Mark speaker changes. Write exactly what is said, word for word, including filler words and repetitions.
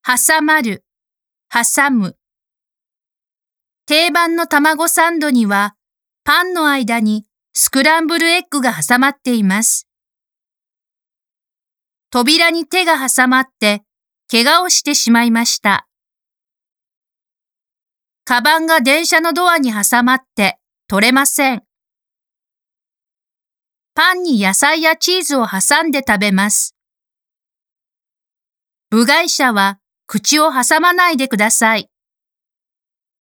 Speaker 1: 挟まる、挟む。定番の卵サンドには、パンの間にスクランブルエッグが挟まっています。扉に手が挟まって、怪我をしてしまいました。カバンが電車のドアに挟まって取れません。パンに野菜やチーズを挟んで食べます。部外者は口を挟まないでください。